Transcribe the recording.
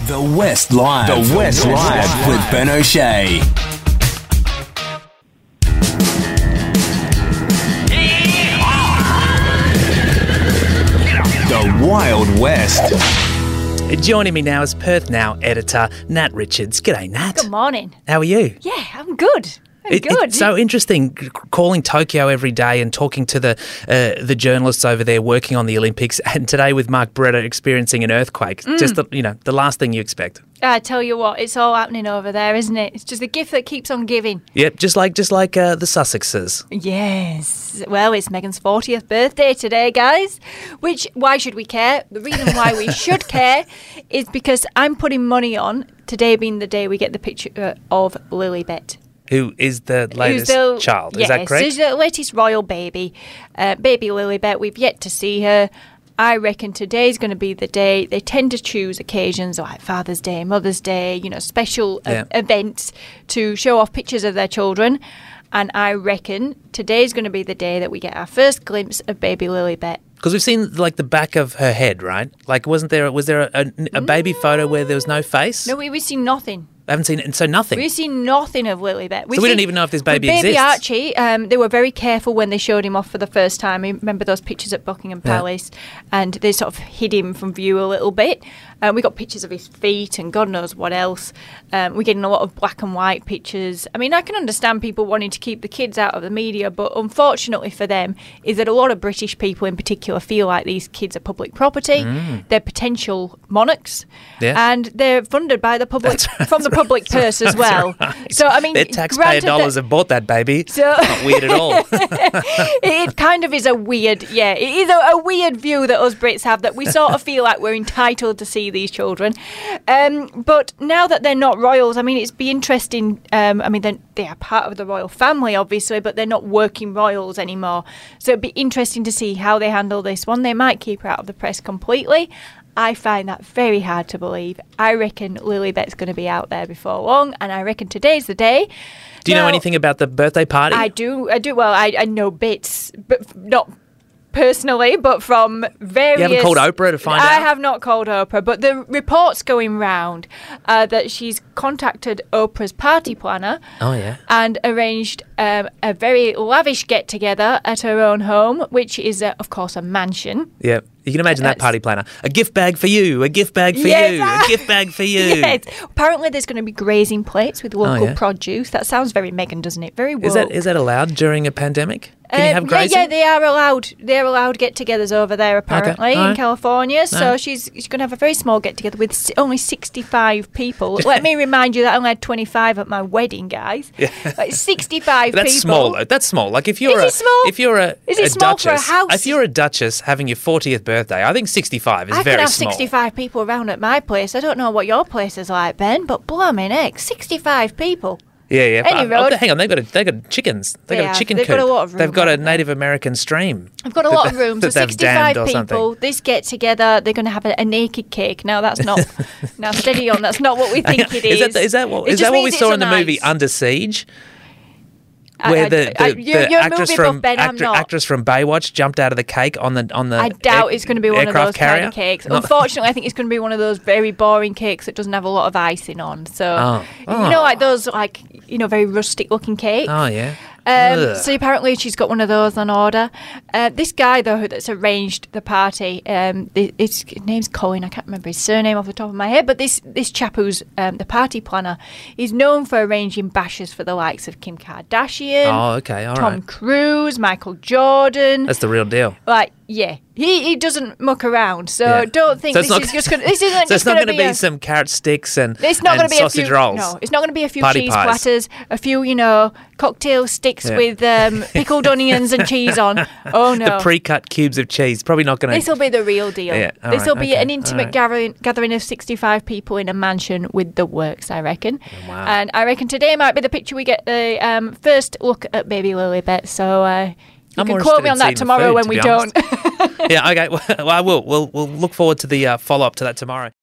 The West Live. The West Live with Ben O'Shea. The Wild West. Joining me now is Perth Now editor Nat Richards. G'day, Nat. Good morning. How are you? Yeah, I'm good. It's so interesting calling Tokyo every day and talking to the journalists over there working on the Olympics, and today with Mark Beretta experiencing an earthquake. Just the last thing you expect. I tell you what, it's all happening over there, isn't it? It's just a gift that keeps on giving. Yep, just like the Sussexes. Yes. Well, it's Meghan's 40th birthday today, guys. Why should we care? The reason why we should care is because I'm putting money on today being the day we get the picture of Lilibet. Who is the latest child, yes, is that correct? She's the latest royal baby. Baby Lilibet, we've yet to see her. I reckon today's going to be the day. They tend to choose occasions like Father's Day, Mother's Day, special events to show off pictures of their children. And I reckon today's going to be the day that we get our first glimpse of baby Lilibet. Because we've seen the back of her head, right? Was there a baby photo where there was no face? No, we've seen nothing. I haven't seen it, and so nothing. We've seen nothing of Lilibet. So we don't even know if this baby exists. Baby Archie, they were very careful when they showed him off for the first time. I remember those pictures at Buckingham Palace, and they sort of hid him from view a little bit. We got pictures of his feet and God knows what else. We're getting a lot of black and white pictures. I mean, I can understand people wanting to keep the kids out of the media, but unfortunately for them is that a lot of British people in particular feel like these kids are public property. They're potential monarchs, and they're funded by the public from the public purse as well. Right. So I mean, their taxpayer dollars have bought that baby. So not weird at all. It kind of is a weird, it is a weird view that us Brits have, that we sort of feel like we're entitled to see these children. But now that they're not royals, I mean, it's be interesting. They are part of the royal family, obviously, but they're not working royals anymore. So it'd be interesting to see how they handle this one. They might keep her out of the press completely. I find that very hard to believe. I reckon Lilibet's going to be out there before long, and I reckon today's the day. Do you know anything about the birthday party? I do. Well, I know bits, but not personally, but from various... You haven't called Oprah to find out? I have not called Oprah, but the report's going round that she's contacted Oprah's party planner and arranged a very lavish get-together at her own home, which is, of course, a mansion. Yeah. You can imagine that party planner. A gift bag for you, a gift bag for you, a gift bag for you. Yes. Apparently there's going to be grazing plates with local produce. That sounds very Meghan, doesn't it? Very woke. Is that allowed during a pandemic? Can you have grazing? Yeah, they are allowed. They're allowed get-togethers over there, apparently, in California. So she's going to have a very small get-together with only 65 people. Let me remind you that I only had 25 at my wedding, guys. Yeah. Like 65 people. That's small, though. That's small. Like if you're Is it small? If you're a Is it small duchess, for a house? if you're a duchess having your 40th birthday, I think 65 is very small. I could have 65 people around at my place. I don't know what your place is like, Ben, but blimey heck, 65 people. Yeah. Anyway, hang on, they've got chickens. They've got a chicken coop. They've got a lot of room. They've got a Native American stream. I've got a lot of room. So 65 people, something. this get together, they're going to have a naked cake. Now that's not, now steady on, that's not what we think it is. Is that what we saw in the movie Under Siege? Where the actress from Baywatch jumped out of the cake on the I doubt it's going to be one of those kind of cakes. No. Unfortunately, I think it's going to be one of those very boring cakes that doesn't have a lot of icing on. So like those very rustic looking cakes. Oh yeah. So apparently she's got one of those on order. This guy, though, that's arranged the party, his name's Colin. I can't remember his surname off the top of my head, but this chap who's the party planner, he's known for arranging bashes for the likes of Kim Kardashian, Tom Cruise, Michael Jordan. That's the real deal. Yeah, he doesn't muck around, so don't think this isn't just going to be some carrot sticks and it's not and gonna be sausage rolls. No, it's not going to be a few Party cheese pies. platters, a few cocktail sticks with pickled onions and cheese on. Oh no, the pre-cut cubes of cheese. Probably not going to. This will be the real deal. Yeah, this will be an intimate gathering of 65 people in a mansion with the works, I reckon. Oh, wow. And I reckon today might be the picture we get the first look at baby Lilibet. So. You can quote me on that tomorrow when we don't. Yeah, okay. Well, I will. We'll look forward to the follow-up to that tomorrow.